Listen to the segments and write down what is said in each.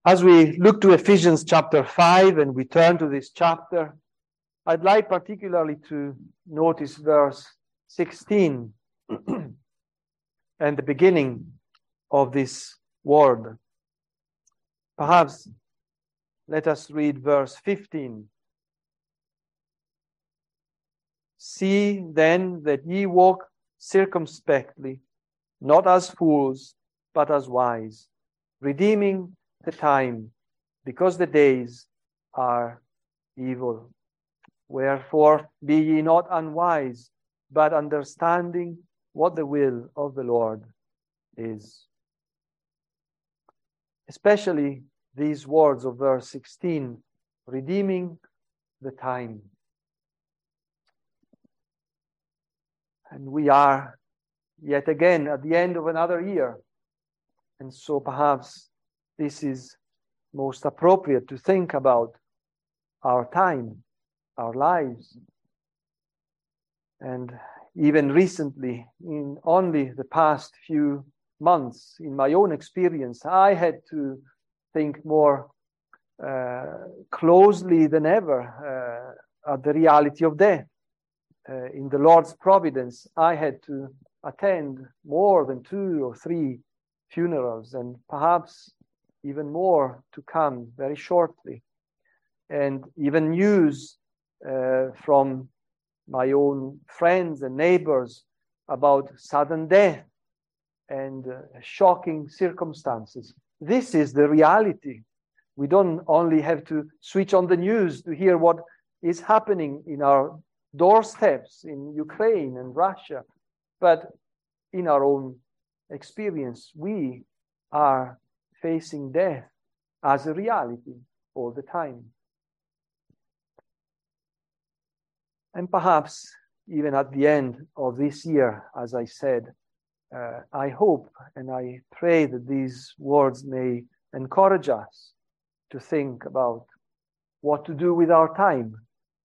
As we look to Ephesians chapter 5 and we turn to this chapter, I'd like particularly to notice verse 16 and the beginning of this word. Perhaps let us read verse 15. See then that ye walk circumspectly, not as fools, but as wise, redeeming the time, because the days are evil. Wherefore be ye not unwise, but understanding what the will of the Lord is. Especially these words of verse 16, redeeming the time. And we are yet again at the end of another year. And so perhaps this is most appropriate to think about our time, our lives. And even recently, in only the past few months, in my own experience, I had to think more closely than ever at the reality of death. In the Lord's providence, I had to attend more than 2 or 3 funerals, and perhaps even more to come very shortly. And even news from my own friends and neighbors about sudden death and shocking circumstances. This is the reality. We don't only have to switch on the news to hear what is happening in our doorsteps in Ukraine and Russia, but in our own experience, we are facing death as a reality all the time. And perhaps even at the end of this year, as I said, I hope and I pray that these words may encourage us to think about what to do with our time.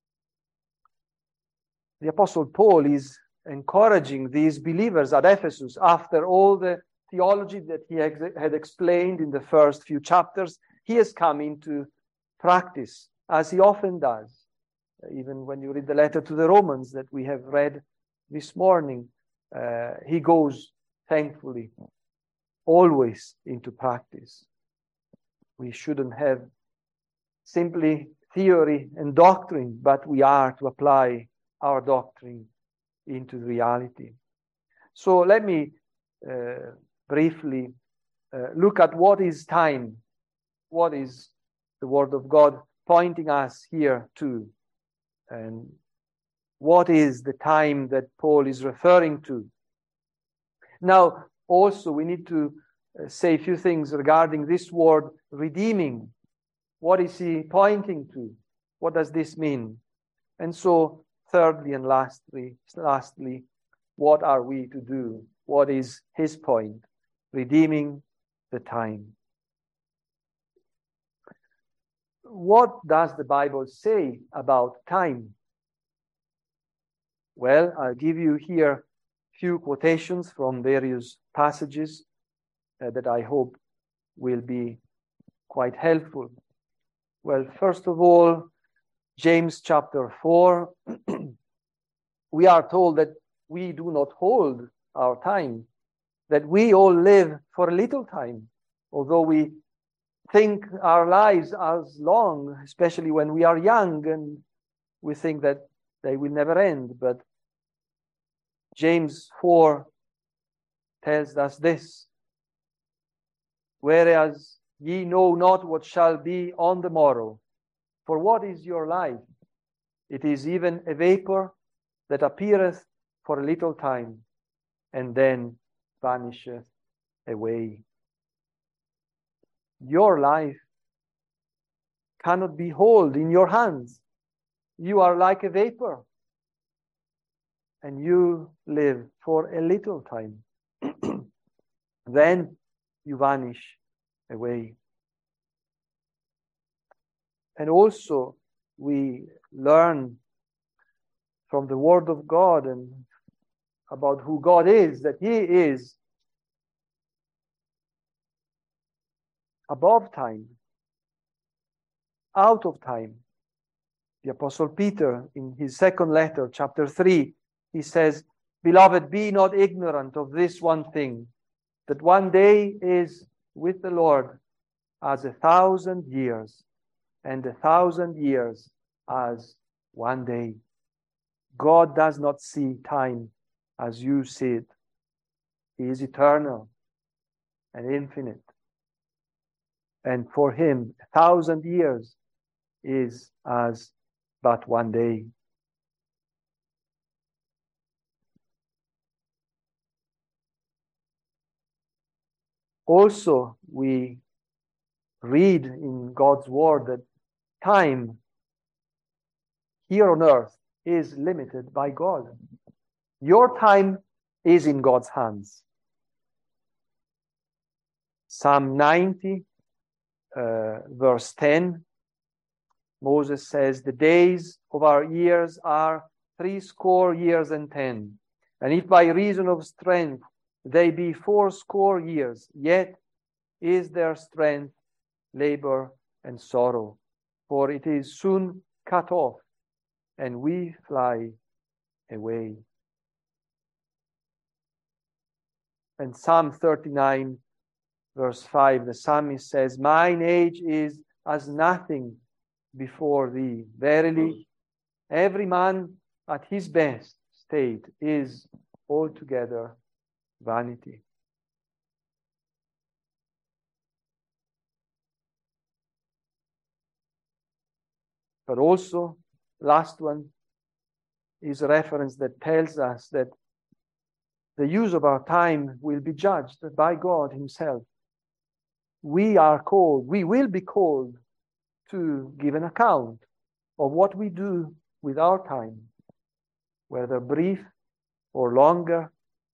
The Apostle Paul is encouraging these believers at Ephesus after all the theology that he had explained in the first few chapters. He has come into practice, as he often does. Even when you read the letter to the Romans that we have read this morning, he goes, thankfully, always into practice. We shouldn't have simply theory and doctrine, but we are to apply our doctrine into reality. So let me briefly look at what is time. What is the Word of God pointing us here to? And what is the time that Paul is referring to? Now, also, we need to say a few things regarding this word redeeming. What is he pointing to? What does this mean? And so, thirdly and lastly, what are we to do? What is his point? Redeeming the time. What does the Bible say about time? Well, I'll give you here a few quotations from various passages that I hope will be quite helpful. Well, first of all, James chapter 4, we are told that we do not hold our time, that we all live for a little time, although we think our lives as long, especially when we are young, and we think that they will never end. But James 4 tells us this: whereas ye know not what shall be on the morrow, for what is your life? It is even a vapor that appeareth for a little time, and then vanisheth away. Your life cannot be held in your hands. You are like a vapor, and you live for a little time. Then you vanish away. And also, we learn from the Word of God and about who God is, that He is above time. out of time. The Apostle Peter, in his second letter, chapter 3, he says, "Beloved, be not ignorant of this one thing, that one day is with the Lord as 1,000 years, and 1,000 years as one day." God does not see time as you see it. He is eternal and infinite. And for him, 1,000 years is as but one day. Also, we read in God's word that time here on earth is limited by God. Your time is in God's hands. Psalm 90, verse 10, Moses says, "The days of our years are 80 years and 10. And if by reason of strength they be 80 years, yet is their strength labor and sorrow. For it is soon cut off, and we fly away." And Psalm 39, verse 5, the psalmist says, "Mine age is as nothing before thee. Verily, every man at his best state is altogether vanity." But also, last one is a reference that tells us that the use of our time will be judged by God himself. We will be called to give an account of what we do with our time, whether brief or longer.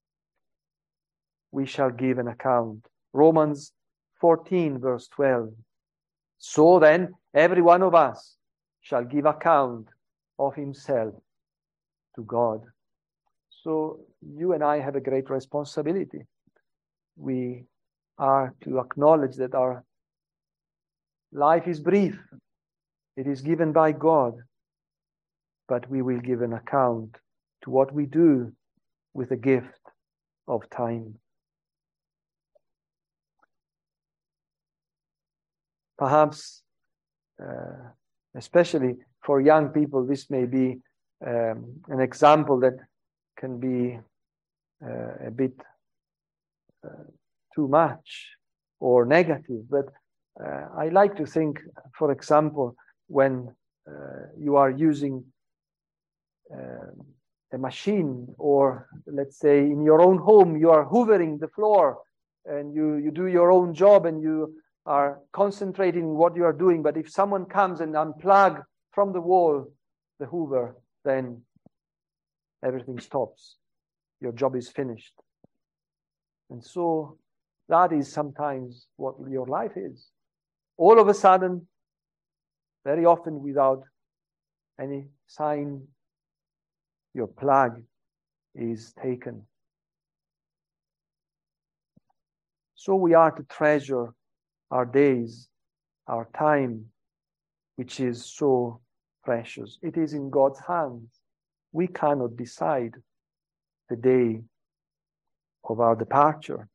We shall give an account. Romans 14, verse 12. "So then, every one of us shall give account of himself to God." So you and I have a great responsibility. We are to acknowledge that our life is brief. It is given by God, but we will give an account to what we do with the gift of time. Perhaps, especially for young people, this may be an example that can be a bit too much or negative. But I like to think, for example, when you are using a machine, or let's say in your own home, you are hoovering the floor and you do your own job and you are concentrating on what you are doing. But if someone comes and unplug from the wall the hoover, then everything stops. Your job is finished. And so that is sometimes what your life is. All of a sudden, very often without any sign, your plug is taken. So we are to treasure our days, our time, which is so precious. It is in God's hands. We cannot decide the day of our departure.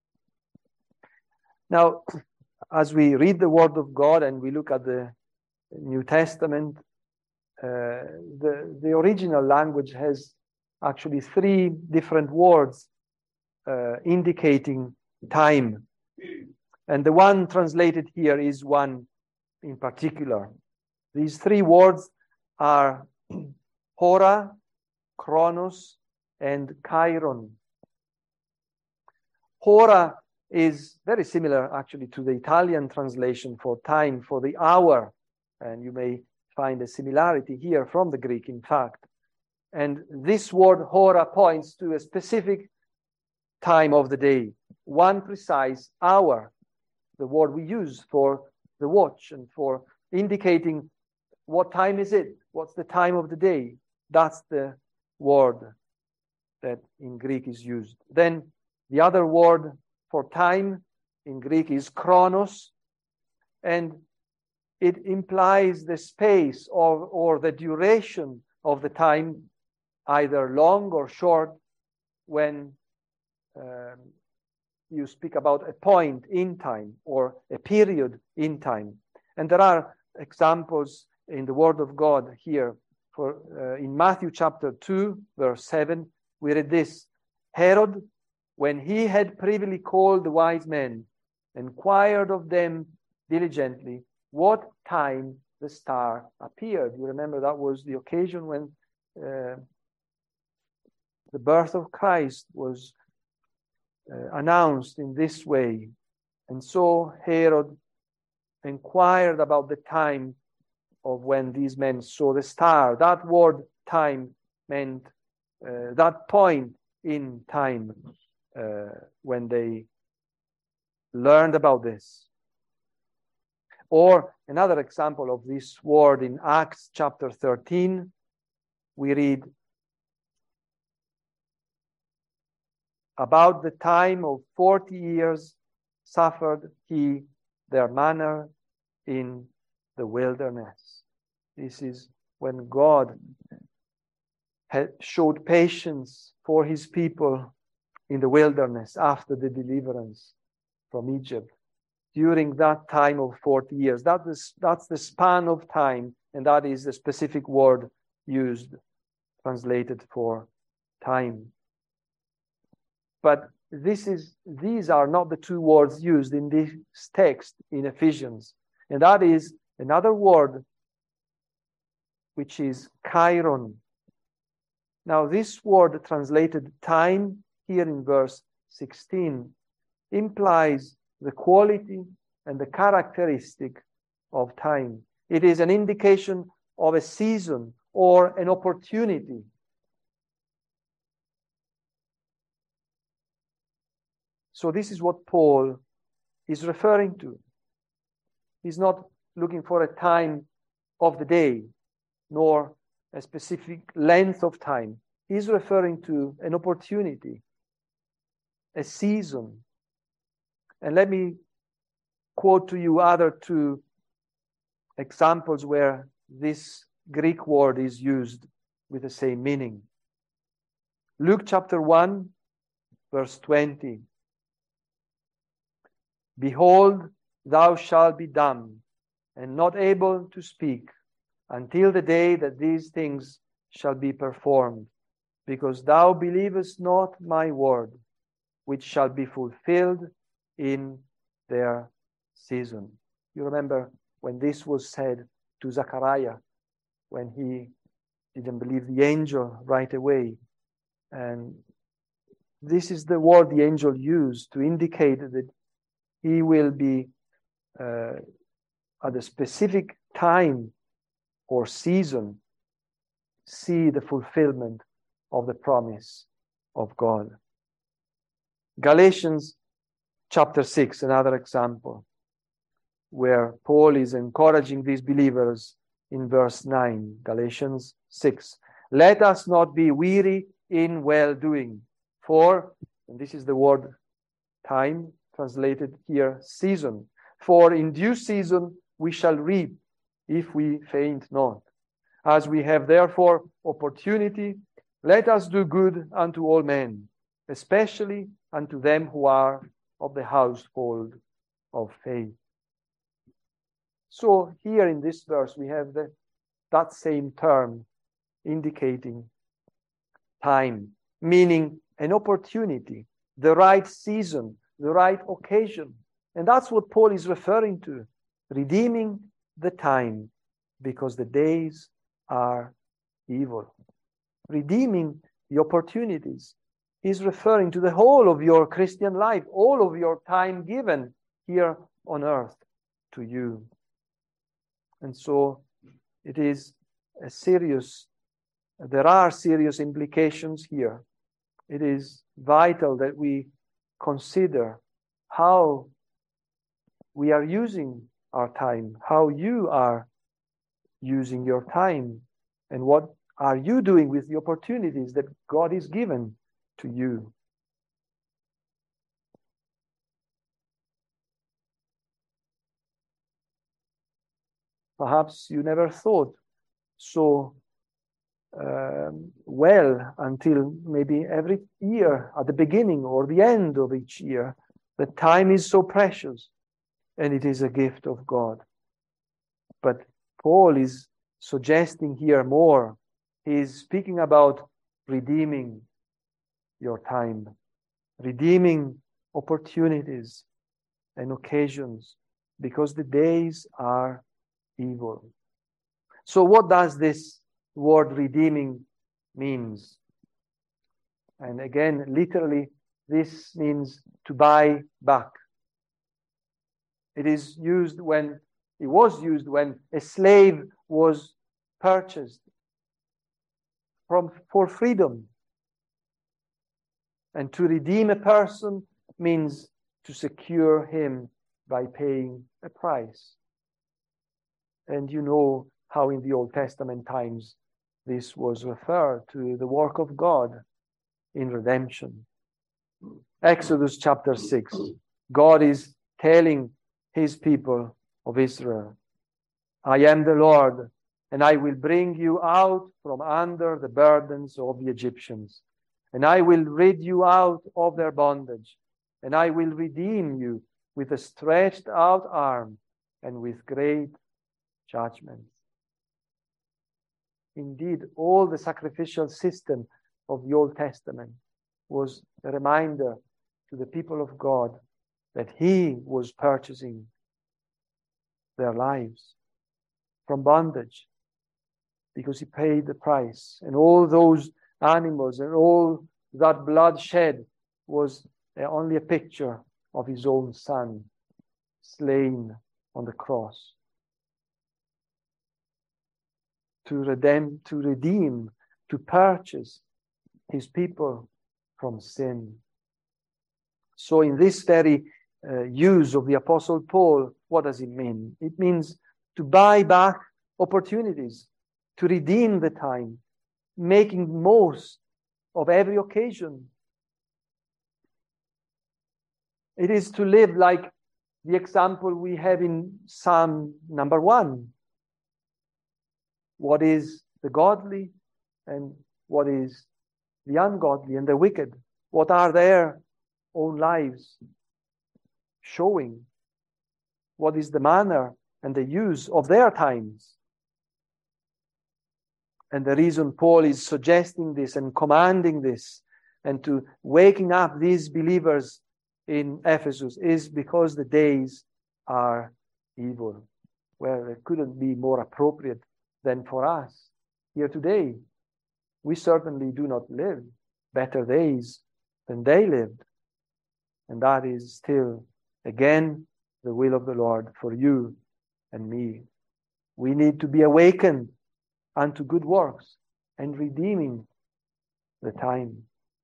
Now, as we read the Word of God and we look at the New Testament, the original language has actually 3 different words indicating time. And the one translated here is one in particular. These 3 words are hora, chronos, and chiron. Hora is very similar actually to the Italian translation for time, for the hour. And you may find a similarity here from the Greek, in fact. And this word hora points to a specific time of the day, one precise hour, the word we use for the watch and for indicating what time is it, what's the time of the day. That's the word that in Greek is used. Then the other word for time in Greek is chronos, and it implies the space or the duration of the time, either long or short, when you speak about a point in time or a period in time. And there are examples in the Word of God here. In Matthew chapter 2, verse 7, we read this: Herod, when he had privily called the wise men, inquired of them diligently what time the star appeared. You remember that was the occasion when the birth of Christ was announced in this way. And so Herod inquired about the time of when these men saw the star. That word time meant that point in time when they learned about this. Or another example of this word in Acts chapter 13, we read about the time of 40 years suffered he their manner in the wilderness. This is when God had showed patience for his people in the wilderness after the deliverance from Egypt. During that time of 40 years, that's the span of time, and that is the specific word used, translated for time. But these are not the two words used in this text in Ephesians. And that is another word, which is kairon. Now, this word translated time here in verse 16 implies the quality and the characteristic of time. It is an indication of a season or an opportunity. So this is what Paul is referring to. He's not looking for a time of the day, nor a specific length of time. He's referring to an opportunity, a season. And let me quote to you other two examples where this Greek word is used with the same meaning. Luke chapter 1, verse 20. Behold, thou shalt be dumb and not able to speak until the day that these things shall be performed, because thou believest not my word, which shall be fulfilled in their season. You remember when this was said to Zechariah, when he didn't believe the angel right away. And this is the word the angel used to indicate that he will be at a specific time or season see the fulfillment of the promise of God. Galatians chapter 6, another example, where Paul is encouraging these believers in verse 9, Galatians 6. Let us not be weary in well-doing, for, and this is the word time, translated here, season. For in due season we shall reap, if we faint not. As we have therefore opportunity, let us do good unto all men, especially unto them who are of the household of faith. So here in this verse we have that same term indicating time, meaning an opportunity, the right season, the right occasion. And that's what Paul is referring to, redeeming the time, because the days are evil. Redeeming the opportunities. He's referring to the whole of your Christian life, all of your time given here on earth to you. And so it is there are serious implications here. It is vital that we consider how we are using our time, how you are using your time, and what are you doing with the opportunities that God is given to you. perhaps you never thought so well until maybe every year at the beginning or the end of each year. The time is so precious and it is a gift of God. But Paul is suggesting here more. He is speaking about redeeming your time, redeeming opportunities and occasions, because the days are evil. So what does this word redeeming means? And again, literally, this means to buy back. It was used when a slave was purchased for freedom. And to redeem a person means to secure him by paying a price. And you know how in the Old Testament times this was referred to the work of God in redemption. Exodus chapter 6, God is telling his people of Israel, I am the Lord, and I will bring you out from under the burdens of the Egyptians, and I will rid you out of their bondage, and I will redeem you with a stretched out arm and with great judgment. Indeed, all the sacrificial system of the Old Testament was a reminder to the people of God that he was purchasing their lives from bondage because he paid the price. And all those animals and all that blood shed was only a picture of his own son slain on the cross. To redeem, to purchase his people from sin. So in this very use of the Apostle Paul, what does it mean? It means to buy back opportunities, to redeem the time, making most of every occasion. It is to live like the example we have in Psalm number 1. What is the godly and what is the ungodly and the wicked? What are their own lives showing? What is the manner and the use of their times? And the reason Paul is suggesting this and commanding this and to waking up these believers in Ephesus is because the days are evil. Well, it couldn't be more appropriate than for us here today. We certainly do not live better days than they lived. And that is still, again, the will of the Lord for you and me. We need to be awakened unto good works and redeeming the time.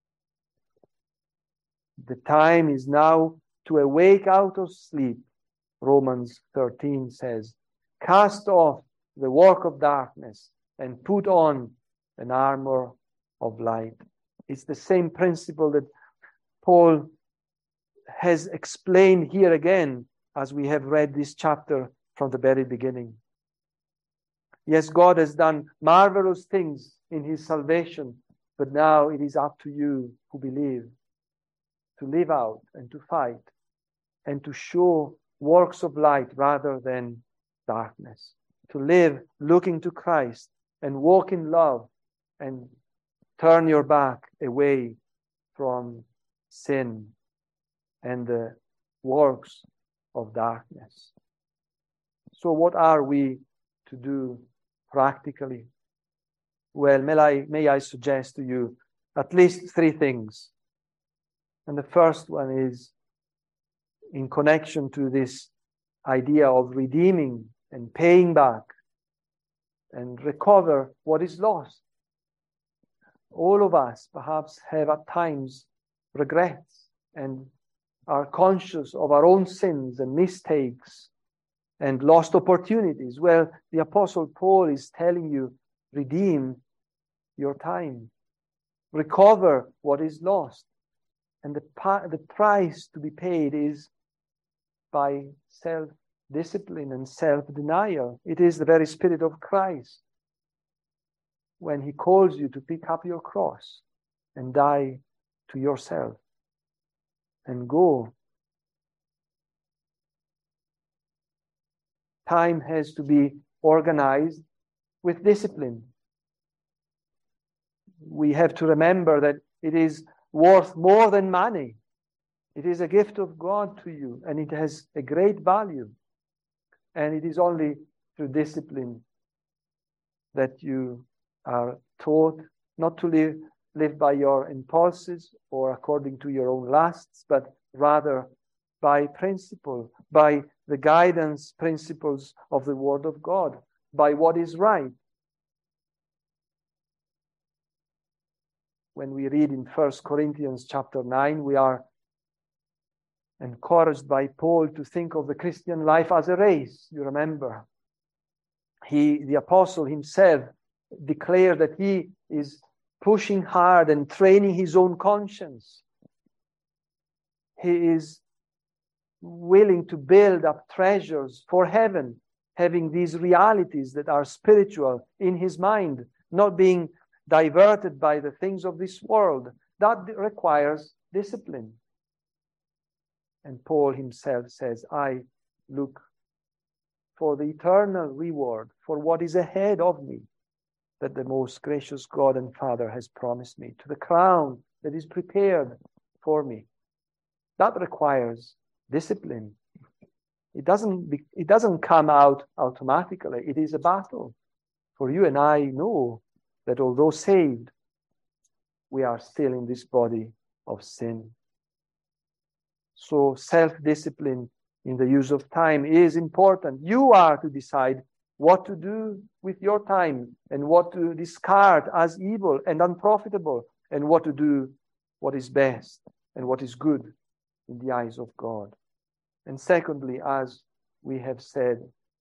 The time is now to awake out of sleep. Romans 13 says, cast off the work of darkness and put on an armor of light. It's the same principle that Paul has explained here again as we have read this chapter from the very beginning. Yes, God has done marvelous things in his salvation, but now it is up to you who believe to live out and to fight and to show works of light rather than darkness. To live looking to Christ and walk in love and turn your back away from sin and the works of darkness. So what are we to do practically? Well, may I suggest to you at least 3 things. And the first one is in connection to this idea of redeeming and paying back and recover what is lost. All of us perhaps have at times regrets and are conscious of our own sins and mistakes and lost opportunities. Well, the Apostle Paul is telling you, redeem your time. Recover what is lost. And the price to be paid is by discipline and self-denial. It is the very Spirit of Christ when he calls you to pick up your cross and die to yourself and go. Time has to be organized with discipline. We have to remember that it is worth more than money. It is a gift of God to you, and it has a great value. And it is only through discipline that you are taught not to live by your impulses or according to your own lusts, but rather by principle, by the guidance principles of the Word of God, by what is right. When we read in 1 Corinthians chapter 9, we are encouraged by Paul to think of the Christian life as a race. You remember, the apostle himself declared that he is pushing hard and training his own conscience. He is willing to build up treasures for heaven, having these realities that are spiritual in his mind, not being diverted by the things of this world. That requires discipline. And Paul himself says, I look for the eternal reward, for what is ahead of me, that the most gracious God and Father has promised me, to the crown that is prepared for me. That requires discipline. It doesn't come out automatically. It is a battle. For you and I know that although saved, we are still in this body of sin. So self-discipline in the use of time is important. You are to decide what to do with your time and what to discard as evil and unprofitable and what to do what is best and what is good in the eyes of God. And secondly, as we have said,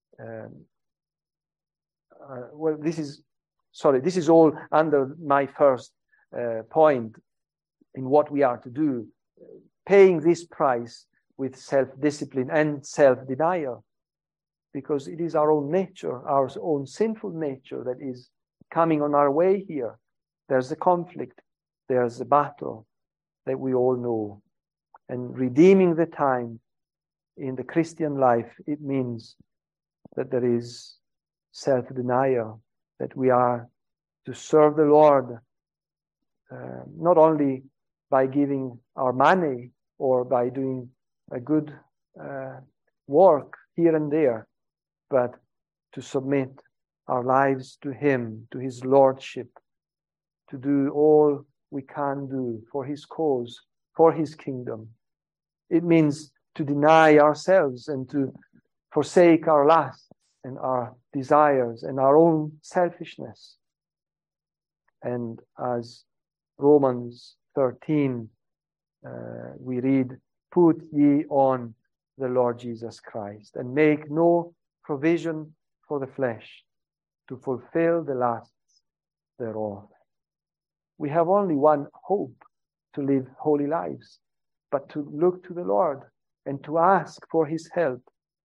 this is all under my first point in what we are to do, paying this price with self-discipline and self-denial, because it is our own nature, our own sinful nature that is coming on our way here. There's a conflict, there's a battle that we all know. And redeeming the time in the Christian life, it means that there is self-denial, that we are to serve the Lord, not only by giving our money or by doing a good work here and there, but to submit our lives to Him, to His Lordship, to do all we can do for His cause, for His kingdom. It means to deny ourselves and to forsake our lusts and our desires and our own selfishness. And as Romans 13, we read, "Put ye on the Lord Jesus Christ, and make no provision for the flesh to fulfill the lusts thereof." We have only one hope to live holy lives, but to look to the Lord and to ask for His help.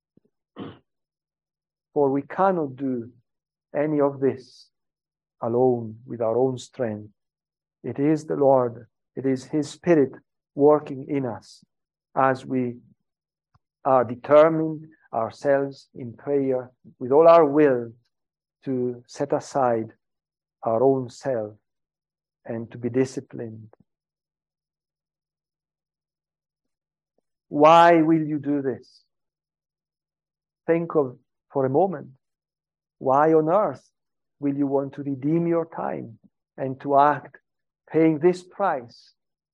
For we cannot do any of this alone with our own strength. It is the Lord, it is His Spirit working in us as we are determined ourselves in prayer with all our will to set aside our own self and to be disciplined. Why will you do this? Think of for a moment. Why on earth will you want to redeem your time and to act paying this price?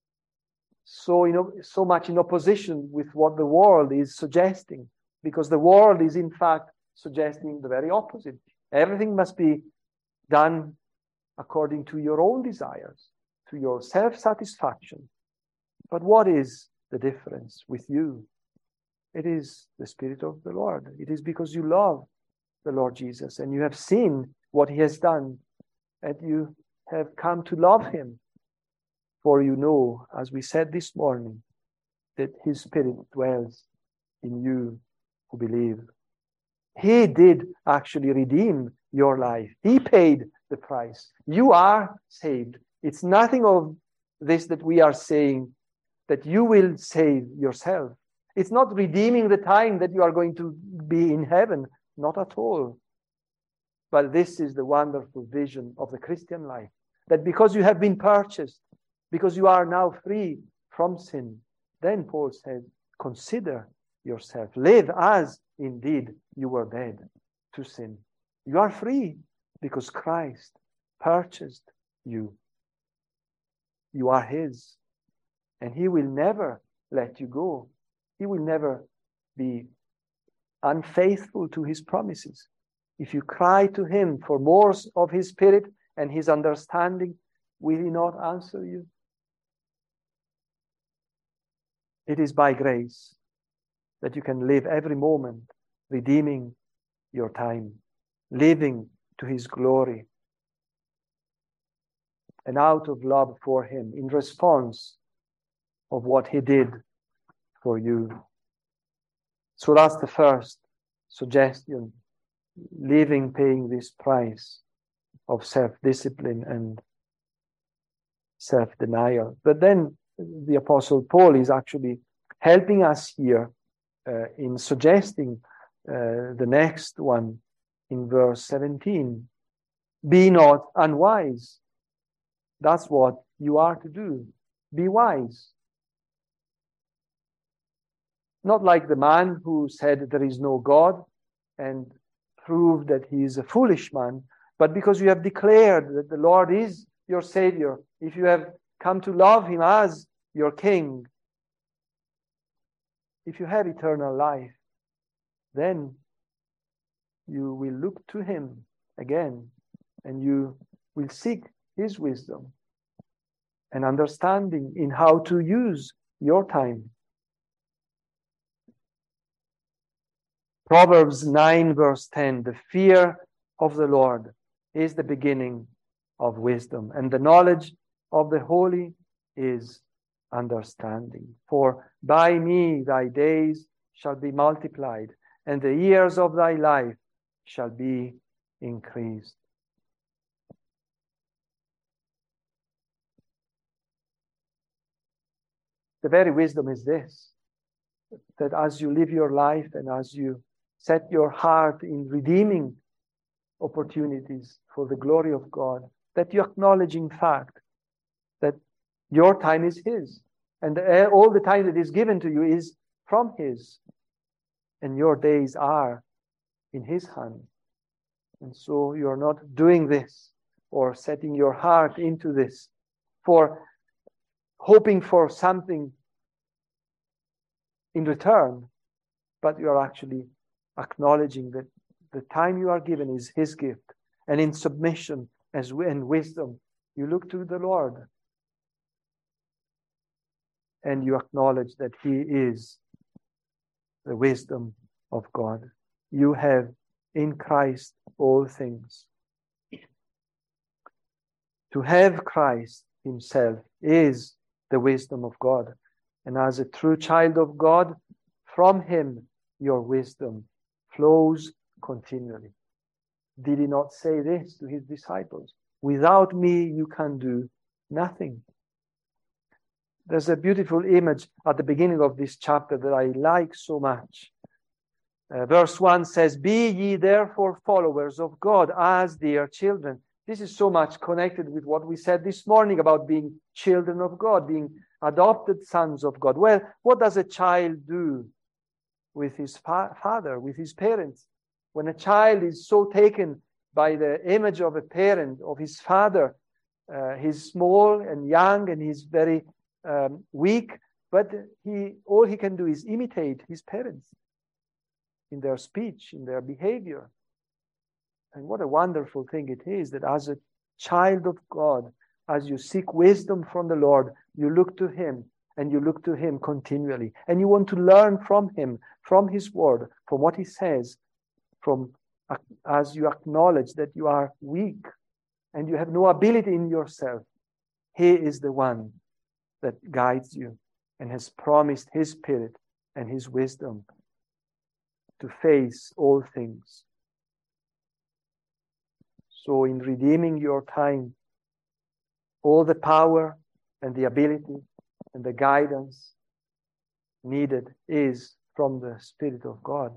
So much in opposition with what the world is suggesting, because the world is in fact suggesting the very opposite. Everything must be done according to your own desires, to your self-satisfaction. But what is the difference with you? It is the Spirit of the Lord. It is because you love the Lord Jesus and you have seen what He has done and you have come to love Him. For you know, as we said this morning, that His Spirit dwells in you who believe. He did actually redeem your life. He paid the price. You are saved. It's nothing of this that we are saying that you will save yourself. It's not redeeming the time that you are going to be in heaven. Not at all. But this is the wonderful vision of the Christian life. That because you have been purchased, because you are now free from sin, then Paul says, consider yourself. Live as indeed you were dead to sin. You are free because Christ purchased you. You are his. And he will never let you go. He will never be unfaithful to his promises. If you cry to him for more of his spirit and his understanding, will he not answer you? It is by grace that you can live every moment, redeeming your time, living to his glory, and out of love for him, in response of what he did for you. So that's the first suggestion, living, paying this price of self-discipline and self-denial. But then the Apostle Paul is actually helping us here in suggesting the next one in verse 17. Be not unwise. That's what you are to do. Be wise. Not like the man who said there is no God and proved that he is a foolish man, but because you have declared that the Lord is your Savior, if you have come to love him as your King, if you have eternal life, then you will look to him again and you will seek his wisdom and understanding in how to use your time. Proverbs 9 verse 10, the fear of the Lord is the beginning of wisdom, and the knowledge of the holy is understanding. For by me thy days shall be multiplied, and the years of thy life shall be increased. The very wisdom is this, that as you live your life and as you set your heart in redeeming opportunities for the glory of God, that you acknowledge in fact that your time is his, and all the time that is given to you is from his, and your days are in his hand. And so you're not doing this or setting your heart into this for hoping for something in return, but you are actually acknowledging that the time you are given is his gift, and in submission and wisdom you look to the Lord and you acknowledge that he is the wisdom of God. You have in Christ all things. To have Christ himself is the wisdom of God, and as a true child of God, from him your wisdom flows continually. Did he not say this to his disciples? Without me you can do nothing. There's a beautiful image at the beginning of this chapter that I like so much. Verse 1 says, "Be ye therefore followers of God as dear children." This is so much connected with what we said this morning about being children of God, being adopted sons of God. Well, what does a child do with his father, with his parents? When a child is so taken by the image of a parent, of his father, he's small and young and he's very weak, but all he can do is imitate his parents in their speech, in their behavior. And what a wonderful thing it is that as a child of God, as you seek wisdom from the Lord, you look to him and you look to him continually. And you want to learn from him, from his word, from what he says, as you acknowledge that you are weak and you have no ability in yourself. He is the one that guides you and has promised his spirit and his wisdom to face all things. So in redeeming your time, all the power and the ability and the guidance needed is from the Spirit of God.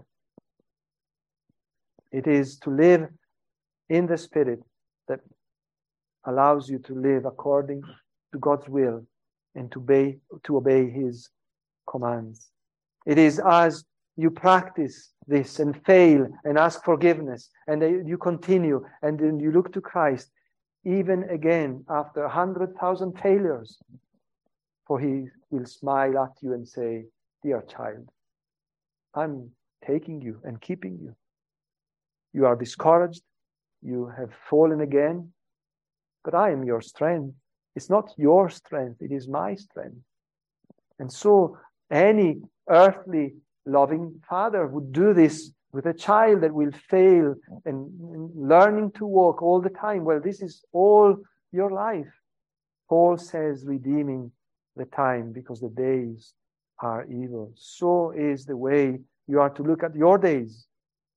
It is to live in the Spirit that allows you to live according to God's will and to obey His commands. It is as you practice this and fail and ask forgiveness and you continue and then you look to Christ even again after 100,000 failures, for He will smile at you and say, "Dear child, I'm taking you and keeping you. You are discouraged, you have fallen again, but I am your strength. It's not your strength, it is my strength." And so any earthly loving father would do this with a child that will fail and learning to walk all the time. Well, this is all your life. Paul says, redeeming the time because the days are evil. So is the way you are to look at your days.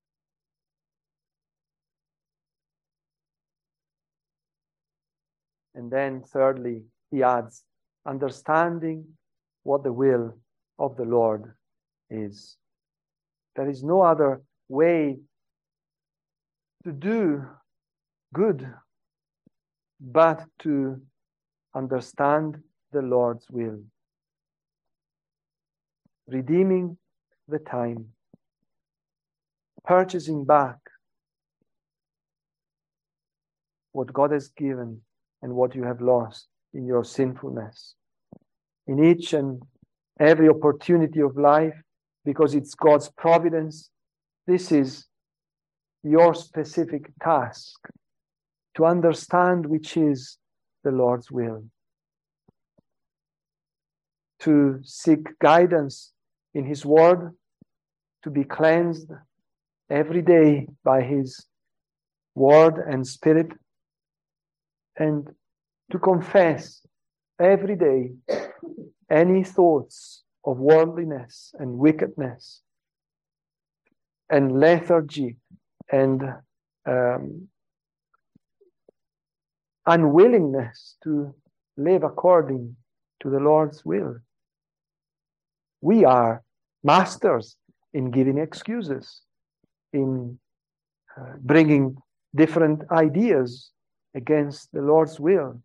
And then thirdly, he adds, understanding what the will of the Lord is. There is no other way to do good but to understand the Lord's will. Redeeming the time, purchasing back what God has given and what you have lost in your sinfulness. In each and every opportunity of life, because it's God's providence, this is your specific task, to understand which is the Lord's will, to seek guidance in His Word, to be cleansed every day by His Word and Spirit, and to confess every day any thoughts of worldliness and wickedness and lethargy and unwillingness to live according to the Lord's will. We are masters in giving excuses, in bringing different ideas against the Lord's will.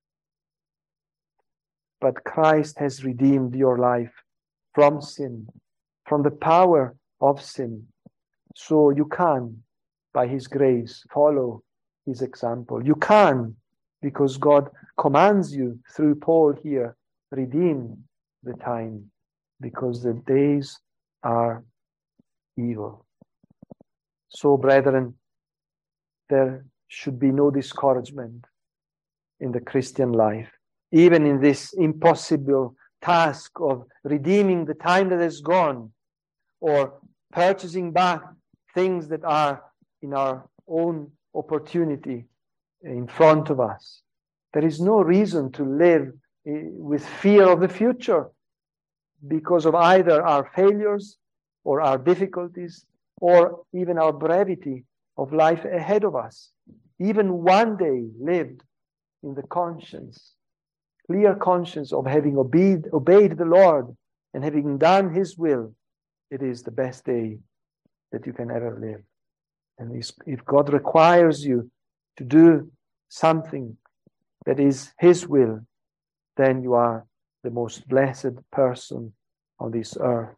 But Christ has redeemed your life from sin, from the power of sin. So you can, by His grace, follow His example. You can, because God commands you through Paul here, redeem the time, because the days are evil. So, brethren, there should be no discouragement in the Christian life, even in this impossible task of redeeming the time that has gone, or purchasing back things that are in our own opportunity in front of us. There is no reason to live with fear of the future because of either our failures or our difficulties or even our brevity of life ahead of us. Even one day lived in the conscience, clear conscience of having obeyed the Lord and having done His will, it is the best day that you can ever live. And if God requires you to do something that is His will, then you are the most blessed person on this earth.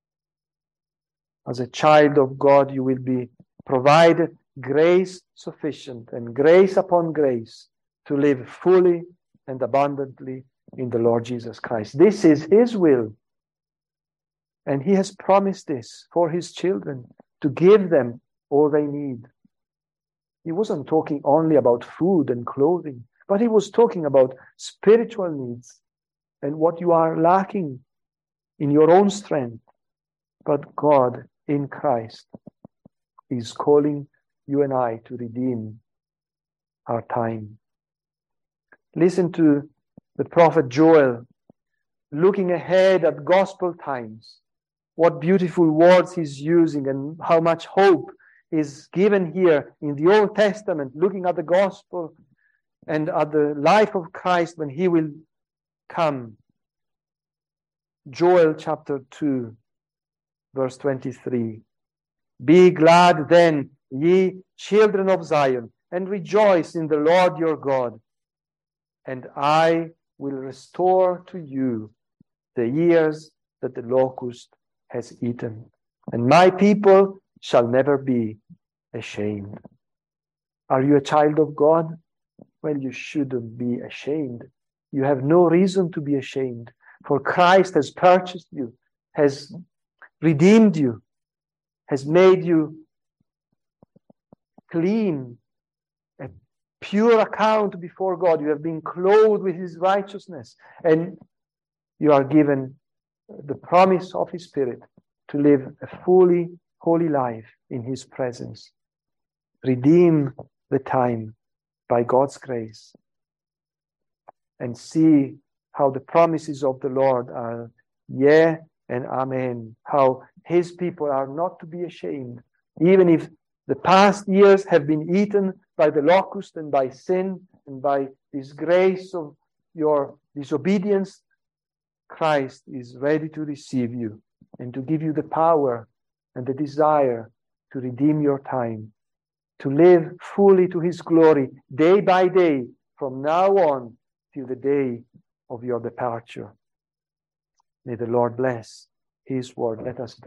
As a child of God, you will be provided grace sufficient and grace upon grace to live fully and abundantly in the Lord Jesus Christ. This is His will. And He has promised this for His children, to give them all they need. He wasn't talking only about food and clothing, but He was talking about spiritual needs and what you are lacking in your own strength. But God in Christ is calling you and I to redeem our time. Listen to the prophet Joel, looking ahead at gospel times, what beautiful words he's using and how much hope is given here in the Old Testament, looking at the gospel and at the life of Christ when he will come. Joel chapter 2, verse 23. Be glad then, ye children of Zion, and rejoice in the Lord your God. And I will restore to you the years that the locust has eaten, and my people shall never be ashamed. Are you a child of God? Well, you shouldn't be ashamed. You have no reason to be ashamed, for Christ has purchased you, has redeemed you, has made you clean, a pure account before God. You have been clothed with his righteousness, and you are given the promise of his Spirit to live a fully holy life in his presence. Redeem the time by God's grace and see how the promises of the Lord are yea and amen, how his people are not to be ashamed, even if the past years have been eaten by the locust and by sin and by disgrace of your disobedience. Christ is ready to receive you and to give you the power and the desire to redeem your time, to live fully to his glory day by day from now on till the day of your departure. May the Lord bless his word. Let us pray.